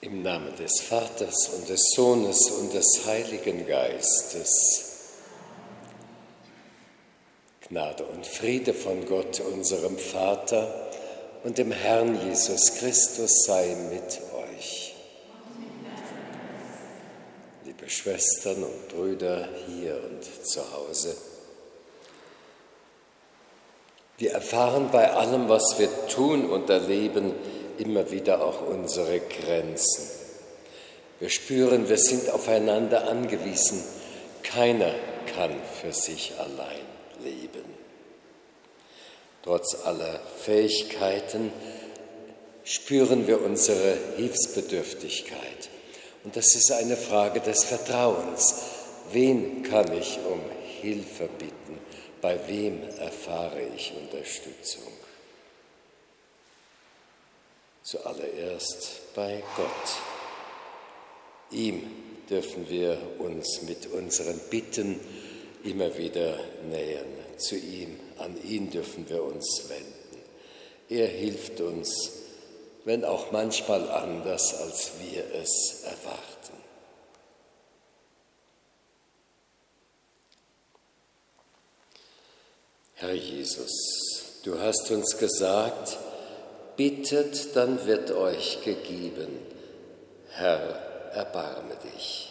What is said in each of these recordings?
Im Namen des Vaters und des Sohnes und des Heiligen Geistes. Gnade und Friede von Gott, unserem Vater, und dem Herrn Jesus Christus sei mit euch. Liebe Schwestern und Brüder hier und zu Hause, wir erfahren bei allem, was wir tun und erleben, immer wieder auch unsere Grenzen. Wir spüren, wir sind aufeinander angewiesen. Keiner kann für sich allein leben. Trotz aller Fähigkeiten spüren wir unsere Hilfsbedürftigkeit. Und das ist eine Frage des Vertrauens. Wen kann ich um Hilfe bitten? Bei wem erfahre ich Unterstützung? Zuallererst bei Gott. Ihm dürfen wir uns mit unseren Bitten immer wieder nähern. Zu ihm, an ihn dürfen wir uns wenden. Er hilft uns, wenn auch manchmal anders, als wir es erwarten. Herr Jesus, du hast uns gesagt, bittet, dann wird euch gegeben. Herr, erbarme dich.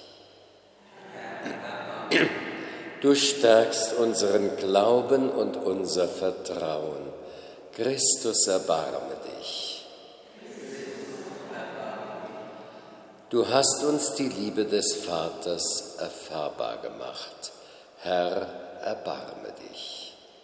Du stärkst unseren Glauben und unser Vertrauen. Christus, erbarme dich. Du hast uns die Liebe des Vaters erfahrbar gemacht. Herr, erbarme dich.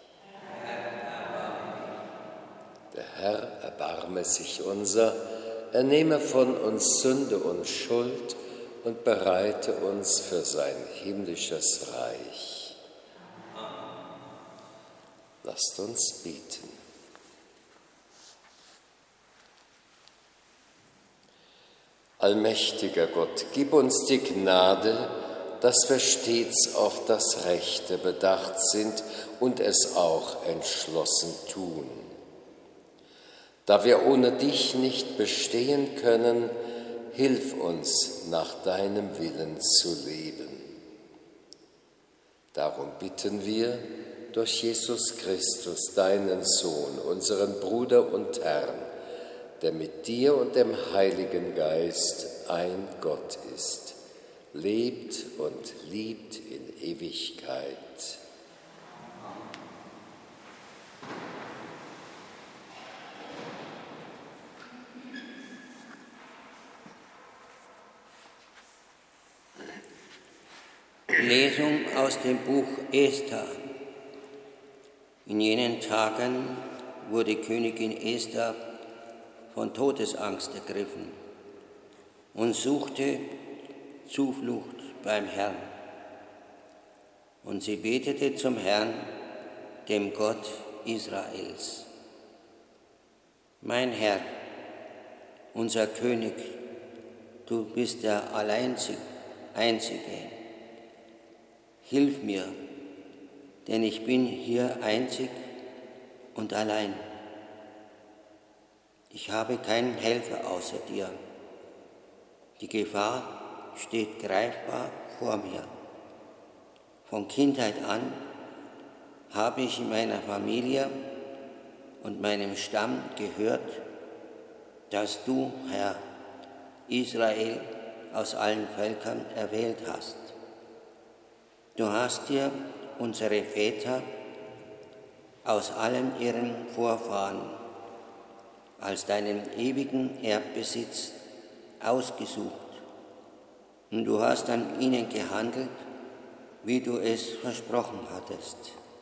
Der Herr erbarme sich unser, er nehme von uns Sünde und Schuld und bereite uns für sein himmlisches Reich. Lasst uns beten. Allmächtiger Gott, gib uns die Gnade, dass wir stets auf das Rechte bedacht sind und es auch entschlossen tun. Da wir ohne dich nicht bestehen können, hilf uns, nach deinem Willen zu leben. Darum bitten wir durch Jesus Christus, deinen Sohn, unseren Bruder und Herrn, der mit dir und dem Heiligen Geist ein Gott ist, lebt und liebt in Ewigkeit. Lesung aus dem Buch Esther. In jenen Tagen wurde Königin Esther von Todesangst ergriffen und suchte Zuflucht beim Herrn. Und sie betete zum Herrn, dem Gott Israels. Mein Herr, unser König, du bist der Einzige. Hilf mir, denn ich bin hier einzig und allein. Ich habe keinen Helfer außer dir. Die Gefahr steht greifbar vor mir. Von Kindheit an habe ich in meiner Familie und meinem Stamm gehört, dass du, Herr, Israel aus allen Völkern erwählt hast. Du hast dir unsere Väter aus allen ihren Vorfahren als deinen ewigen Erbbesitz ausgesucht und du hast an ihnen gehandelt, wie du es versprochen hattest.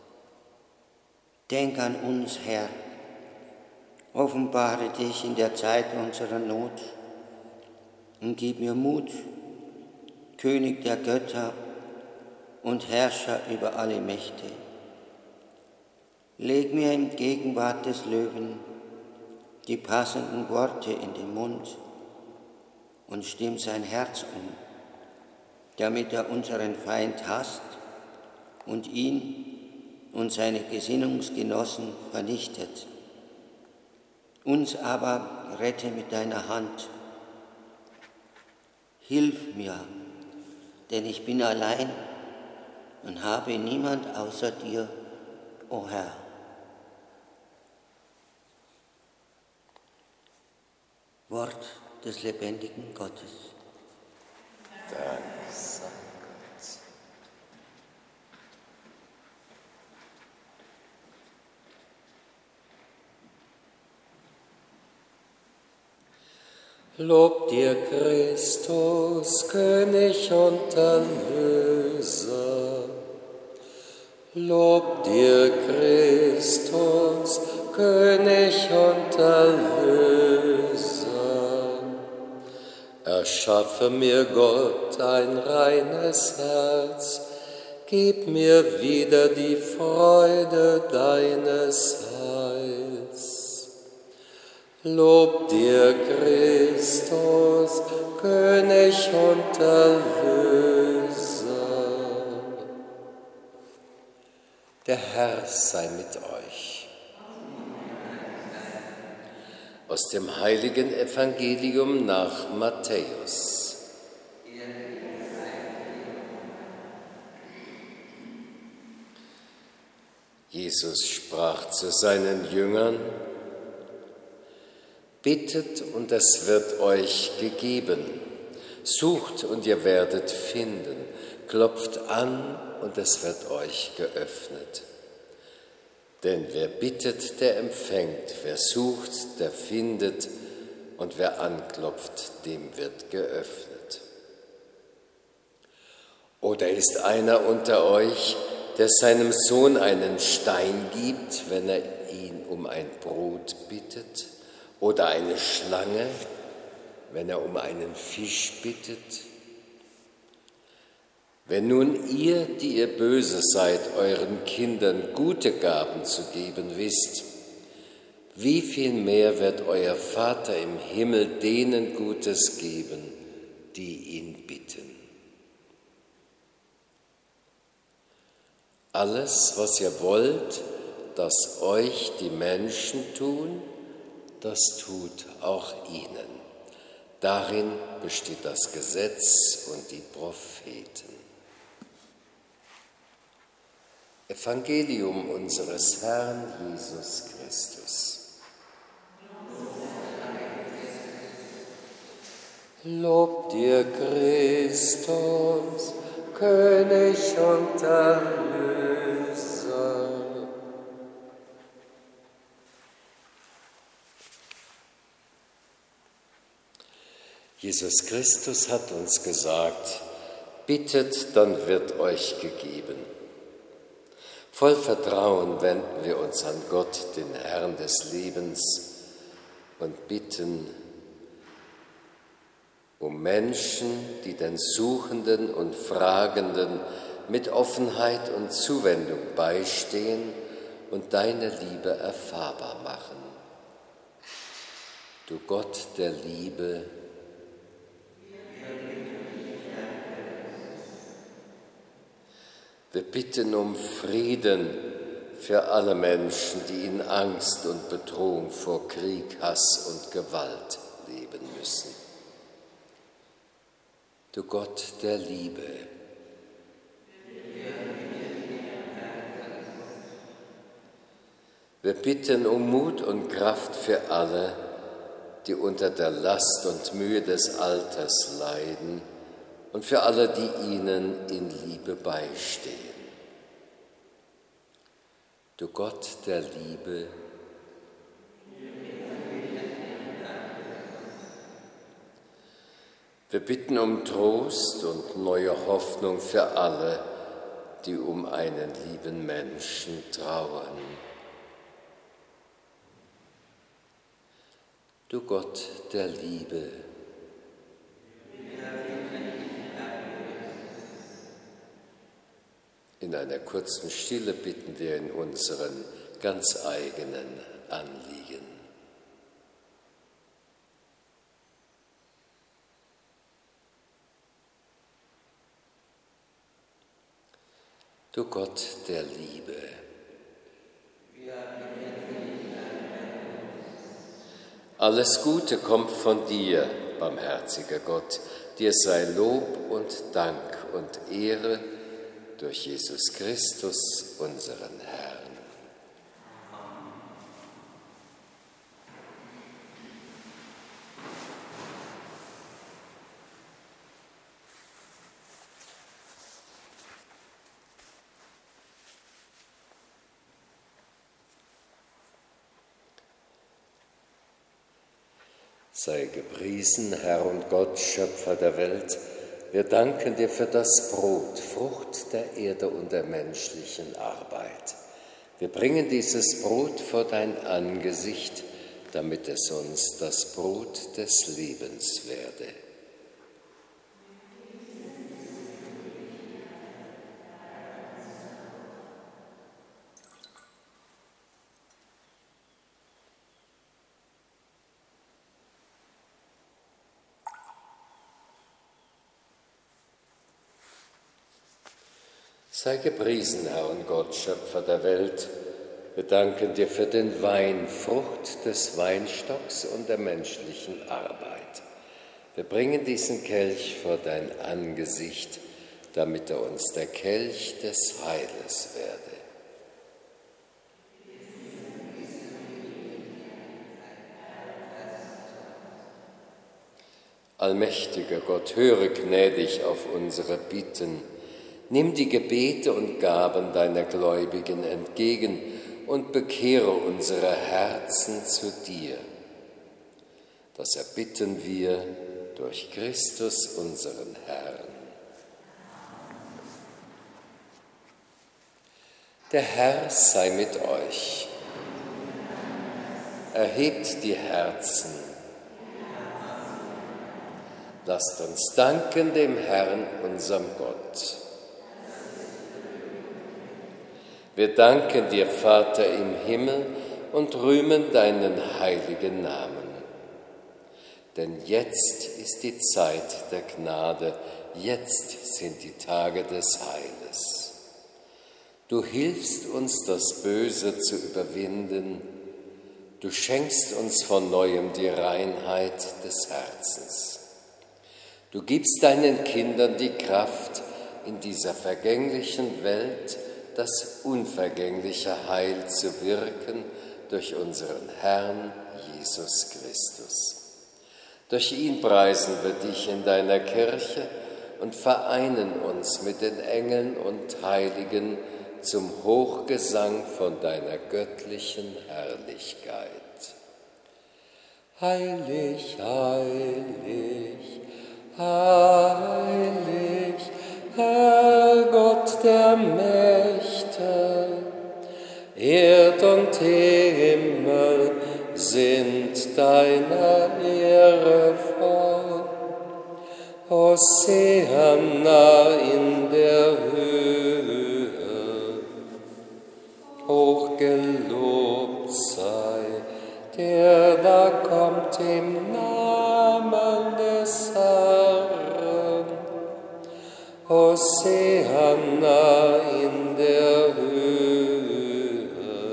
Denk an uns, Herr, offenbare dich in der Zeit unserer Not und gib mir Mut, König der Götter und Herrscher über alle Mächte. Leg mir in Gegenwart des Löwen die passenden Worte in den Mund und stimm sein Herz um, damit er unseren Feind hasst und ihn und seine Gesinnungsgenossen vernichtet. Uns aber rette mit deiner Hand Hilf mir, denn ich bin allein und habe niemand außer dir, o Herr. Wort des lebendigen Gottes. Dank sei Gott. Lob dir, Christus, König und Erlöser. Lob dir, Christus, König und Erlöser. Erschaffe mir, Gott, ein reines Herz, gib mir wieder die Freude deines Heils. Lob dir, Christus, König und Erlöser. Der Herr sei mit euch. Aus dem heiligen Evangelium nach Matthäus. Jesus sprach zu seinen Jüngern: Bittet und es wird euch gegeben, sucht und ihr werdet finden, klopft an und es wird euch geöffnet. Denn wer bittet, der empfängt, wer sucht, der findet, und wer anklopft, dem wird geöffnet. Oder ist einer unter euch, der seinem Sohn einen Stein gibt, wenn er ihn um ein Brot bittet, oder eine Schlange, wenn er um einen Fisch bittet? Wenn nun ihr, die ihr böse seid, euren Kindern gute Gaben zu geben wisst, wie viel mehr wird euer Vater im Himmel denen Gutes geben, die ihn bitten? Alles, was ihr wollt, dass euch die Menschen tun, das tut auch ihnen. Darin besteht das Gesetz und die Propheten. Evangelium unseres Herrn Jesus Christus. Lob dir, Christus, König und Erlöser. Jesus Christus hat uns gesagt: Bittet, dann wird euch gegeben. Voll Vertrauen wenden wir uns an Gott, den Herrn des Lebens, und bitten um Menschen, die den Suchenden und Fragenden mit Offenheit und Zuwendung beistehen und deine Liebe erfahrbar machen. Du Gott der Liebe, wir bitten um Frieden für alle Menschen, die in Angst und Bedrohung vor Krieg, Hass und Gewalt leben müssen. Du Gott der Liebe, wir bitten um Mut und Kraft für alle, die unter der Last und Mühe des Alters leiden, und für alle, die ihnen in Liebe beistehen. Du Gott der Liebe, wir bitten um Trost und neue Hoffnung für alle, die um einen lieben Menschen trauern. Du Gott der Liebe, in einer kurzen Stille bitten wir in unseren ganz eigenen Anliegen. Du Gott der Liebe, alles Gute kommt von dir, barmherziger Gott, dir sei Lob und Dank und Ehre durch Jesus Christus, unseren Herrn. Sei gepriesen, Herr und Gott, Schöpfer der Welt. Wir danken dir für das Brot, Frucht der Erde und der menschlichen Arbeit. Wir bringen dieses Brot vor dein Angesicht, damit es uns das Brot des Lebens werde. Sei gepriesen, Herr und Gott, Schöpfer der Welt. Wir danken dir für den Wein, Frucht des Weinstocks und der menschlichen Arbeit. Wir bringen diesen Kelch vor dein Angesicht, damit er uns der Kelch des Heiles werde. Allmächtiger Gott, höre gnädig auf unsere Bitten. Nimm die Gebete und Gaben deiner Gläubigen entgegen und bekehre unsere Herzen zu dir. Das erbitten wir durch Christus, unseren Herrn. Der Herr sei mit euch. Erhebt die Herzen. Lasst uns danken dem Herrn, unserem Gott. Wir danken dir, Vater im Himmel, und rühmen deinen heiligen Namen. Denn jetzt ist die Zeit der Gnade, jetzt sind die Tage des Heiles. Du hilfst uns, das Böse zu überwinden. Du schenkst uns von Neuem die Reinheit des Herzens. Du gibst deinen Kindern die Kraft, in dieser vergänglichen Welt das unvergängliche Heil zu wirken durch unseren Herrn Jesus Christus. Durch ihn preisen wir dich in deiner Kirche und vereinen uns mit den Engeln und Heiligen zum Hochgesang von deiner göttlichen Herrlichkeit. Heilig, heilig, heilig, Herr Gott der Mächte, Erd und Himmel sind deiner Ehre voll. Hosianna in der Höhe, hochgelobt sei, der da kommt im Namen des Herrn. Hosianna in der Höhe.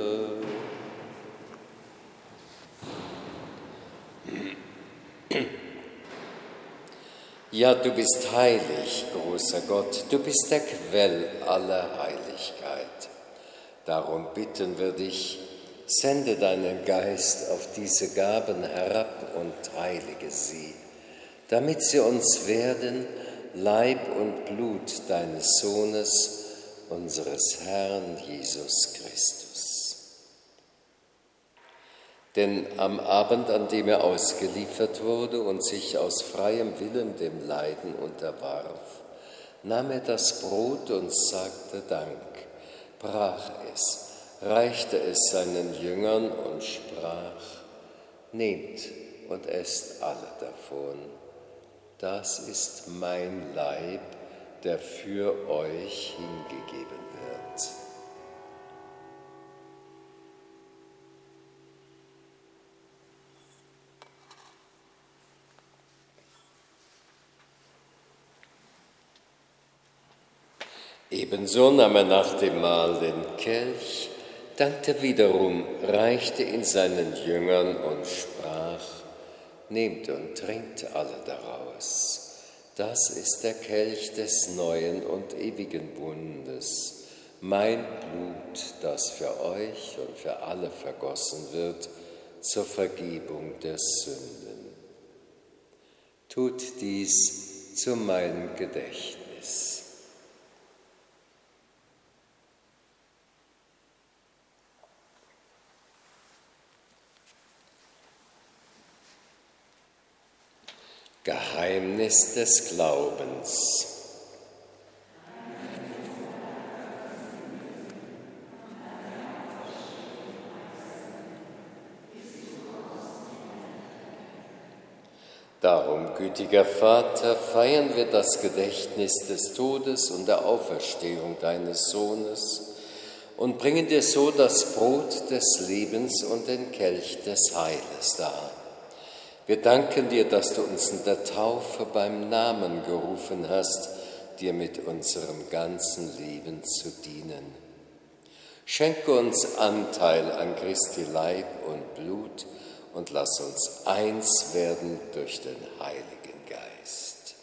Ja, du bist heilig, großer Gott, du bist der Quell aller Heiligkeit. Darum bitten wir dich, sende deinen Geist auf diese Gaben herab und heilige sie, damit sie uns werden, Leib und Blut deines Sohnes, unseres Herrn Jesus Christus. Denn am Abend, an dem er ausgeliefert wurde und sich aus freiem Willen dem Leiden unterwarf, nahm er das Brot und sagte Dank, brach es, reichte es seinen Jüngern und sprach: Nehmt und esst alle davon. Das ist mein Leib, der für euch hingegeben wird. Ebenso nahm er nach dem Mahl den Kelch, dankte wiederum, reichte ihn seinen Jüngern und sprach: Nehmt und trinkt alle daraus. Das ist der Kelch des neuen und ewigen Bundes, mein Blut, das für euch und für alle vergossen wird, zur Vergebung der Sünden. Tut dies zu meinem Gedächtnis. Geheimnis des Glaubens. Darum, gütiger Vater, feiern wir das Gedächtnis des Todes und der Auferstehung deines Sohnes und bringen dir so das Brot des Lebens und den Kelch des Heiles dar. Wir danken dir, dass du uns in der Taufe beim Namen gerufen hast, dir mit unserem ganzen Leben zu dienen. Schenke uns Anteil an Christi Leib und Blut und lass uns eins werden durch den Heiligen Geist.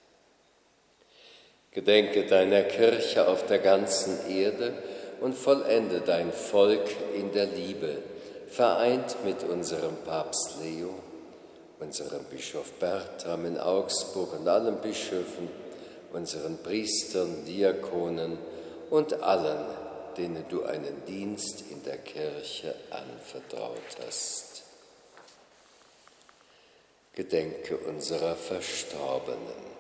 Gedenke deiner Kirche auf der ganzen Erde und vollende dein Volk in der Liebe, vereint mit unserem Papst Leo, unserem Bischof Bertram in Augsburg und allen Bischöfen, unseren Priestern, Diakonen und allen, denen du einen Dienst in der Kirche anvertraut hast. Gedenke unserer Verstorbenen.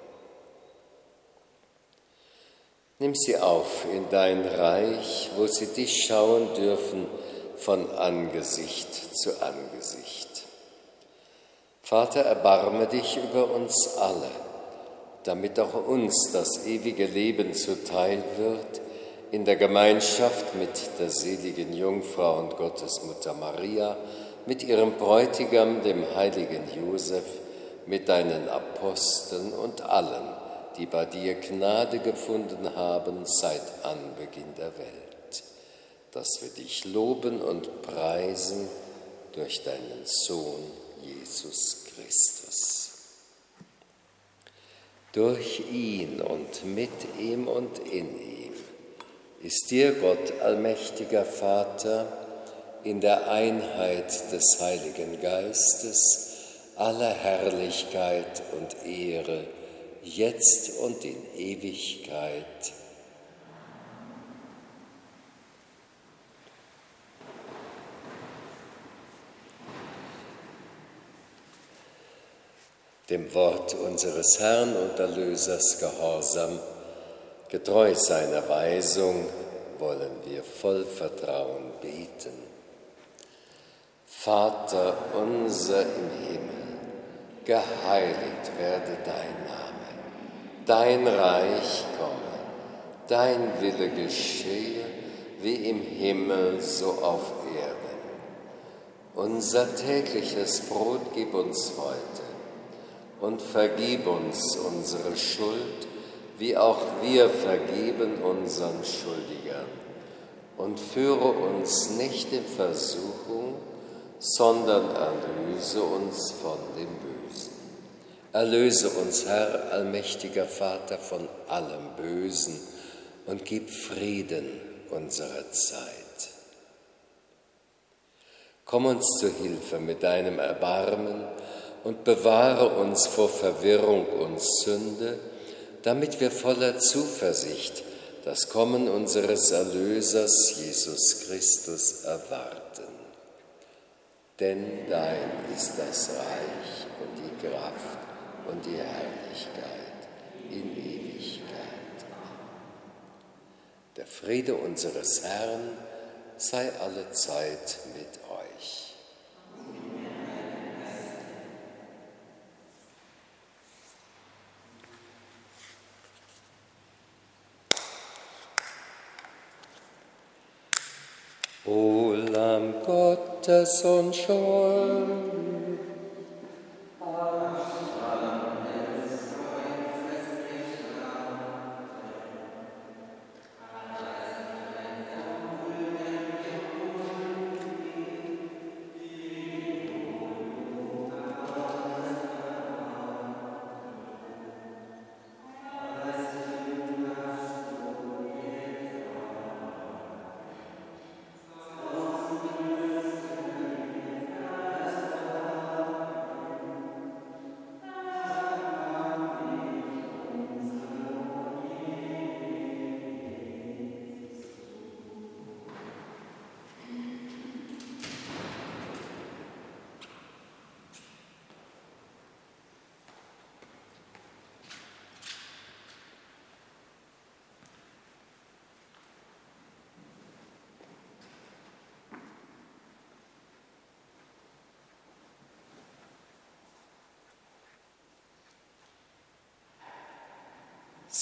Nimm sie auf in dein Reich, wo sie dich schauen dürfen von Angesicht zu Angesicht. Vater, erbarme dich über uns alle, damit auch uns das ewige Leben zuteil wird, in der Gemeinschaft mit der seligen Jungfrau und Gottesmutter Maria, mit ihrem Bräutigam, dem heiligen Josef, mit deinen Aposteln und allen, die bei dir Gnade gefunden haben seit Anbeginn der Welt, dass wir dich loben und preisen durch deinen Sohn Jesus Christus. Durch ihn und mit ihm und in ihm ist dir, Gott, allmächtiger Vater, in der Einheit des Heiligen Geistes aller Herrlichkeit und Ehre, jetzt und in Ewigkeit. Dem Wort unseres Herrn und Erlösers gehorsam, getreu seiner Weisung, wollen wir voll Vertrauen beten. Vater unser im Himmel, geheiligt werde dein Name, dein Reich komme, dein Wille geschehe, wie im Himmel so auf Erden. Unser tägliches Brot gib uns heute und vergib uns unsere Schuld, wie auch wir vergeben unseren Schuldigern. Und führe uns nicht in Versuchung, sondern erlöse uns von dem Bösen. Erlöse uns, Herr, allmächtiger Vater, von allem Bösen und gib Frieden unserer Zeit. Komm uns zu Hilfe mit deinem Erbarmen und bewahre uns vor Verwirrung und Sünde, damit wir voller Zuversicht das Kommen unseres Erlösers Jesus Christus erwarten. Denn dein ist das Reich und die Kraft und die Herrlichkeit in Ewigkeit. Der Friede unseres Herrn sei allezeit mit euch. O Lamm Gottes und Scheu,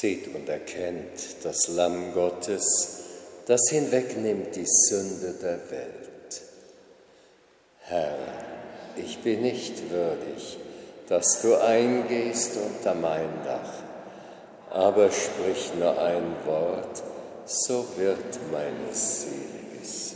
Seht und erkennt das Lamm Gottes, das hinwegnimmt die Sünde der Welt. Herr, ich bin nicht würdig, dass du eingehst unter mein Dach, aber sprich nur ein Wort, so wird meine Seele gesund.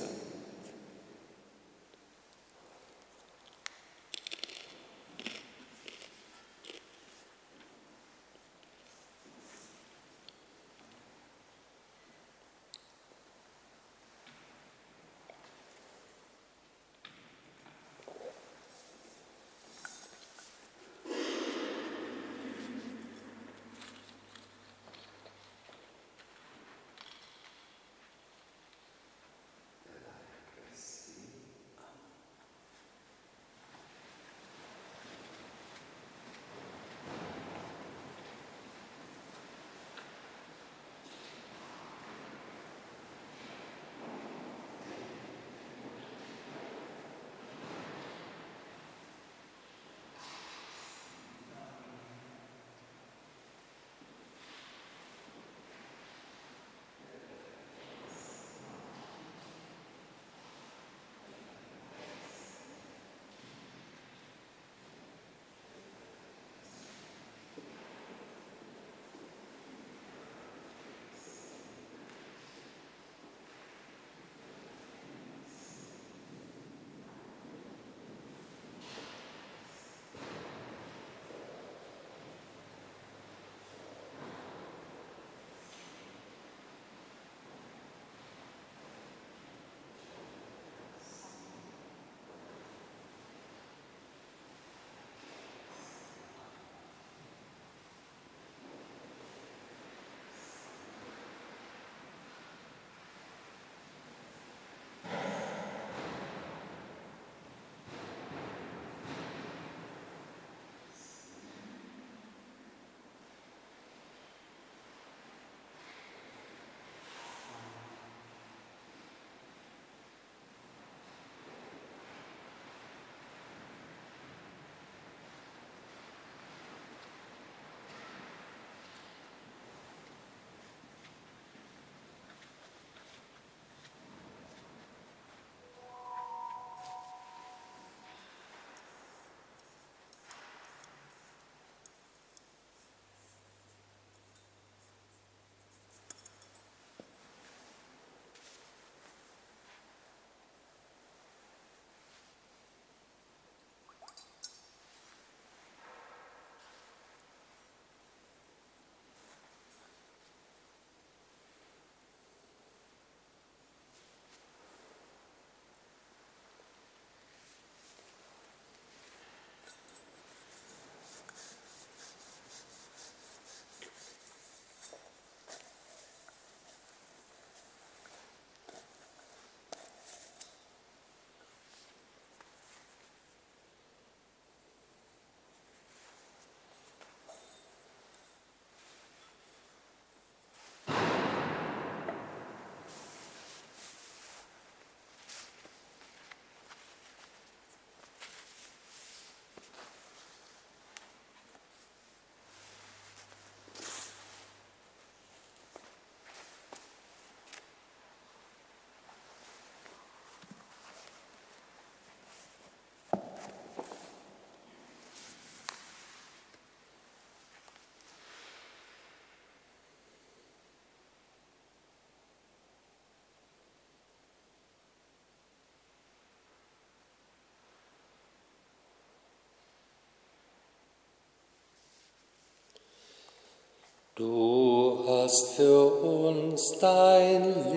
Du hast für uns dein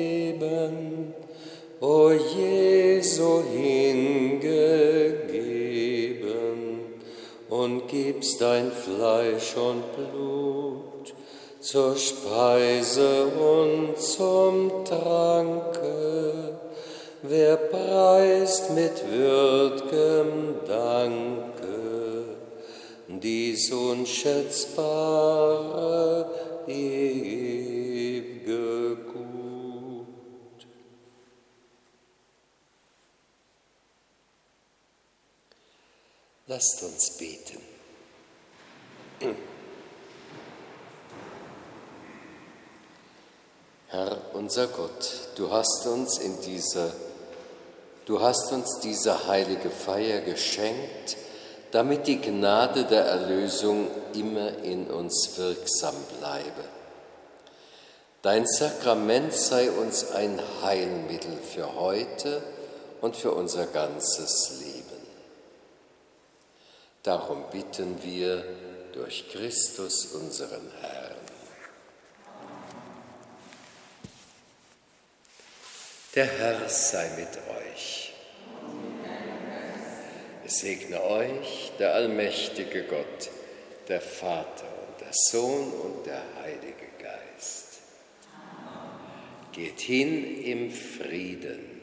Leben, o Jesu, hingegeben und gibst dein Fleisch und Blut zur Speise und zum Tranke. Wer preist mit würd'gem Danke dies unschätzbare, ew'ge Gut. Lasst uns beten. Herr unser Gott, du hast uns diese heilige Feier geschenkt, damit die Gnade der Erlösung immer in uns wirksam bleibe. Dein Sakrament sei uns ein Heilmittel für heute und für unser ganzes Leben. Darum bitten wir durch Christus, unseren Herrn. Der Herr sei mit euch. Es segne euch der allmächtige Gott, der Vater und der Sohn und der Heilige Geist. Geht hin im Frieden.